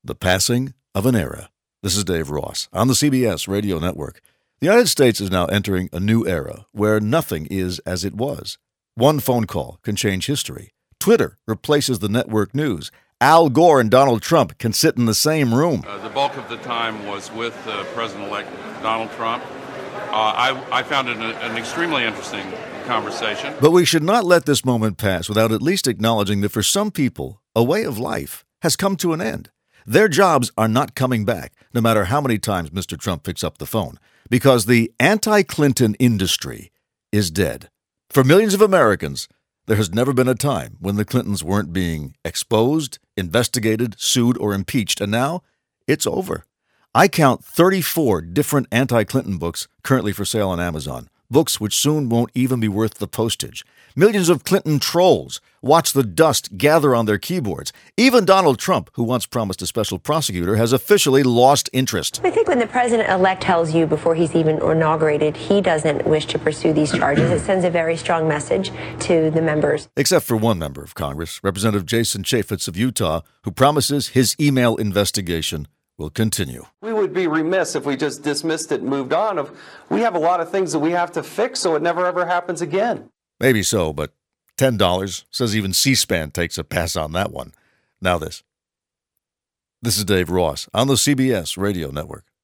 The passing of an era. This is Dave Ross on the CBS Radio Network. The United States is now entering a new era where nothing is as it was. One phone call can change history. Twitter replaces the network news. Al Gore and Donald Trump can sit in the same room. The bulk of the time was with President-elect Donald Trump. I found it an extremely interesting conversation. But we should not let this moment pass without at least acknowledging that for some people, a way of life has come to an end. Their jobs are not coming back, no matter how many times Mr. Trump picks up the phone, because the anti-Clinton industry is dead. For millions of Americans, there has never been a time when the Clintons weren't being exposed, investigated, sued, or impeached, and now it's over. I count 34 different anti-Clinton books currently for sale on Amazon, books which soon won't even be worth the postage. Millions of Clinton trolls watch the dust gather on their keyboards. Even Donald Trump, who once promised a special prosecutor, has officially lost interest. I think when the president-elect tells you before he's even inaugurated he doesn't wish to pursue these charges, it sends a very strong message to the members. Except for one member of Congress, Representative Jason Chaffetz of Utah, who promises his email investigation will continue. We would be remiss if we just dismissed it and moved on. We have a lot of things that we have to fix so it never ever happens again. Maybe so, but $10 says even C-SPAN takes a pass on that one. Now this. This is Dave Ross on the CBS Radio Network.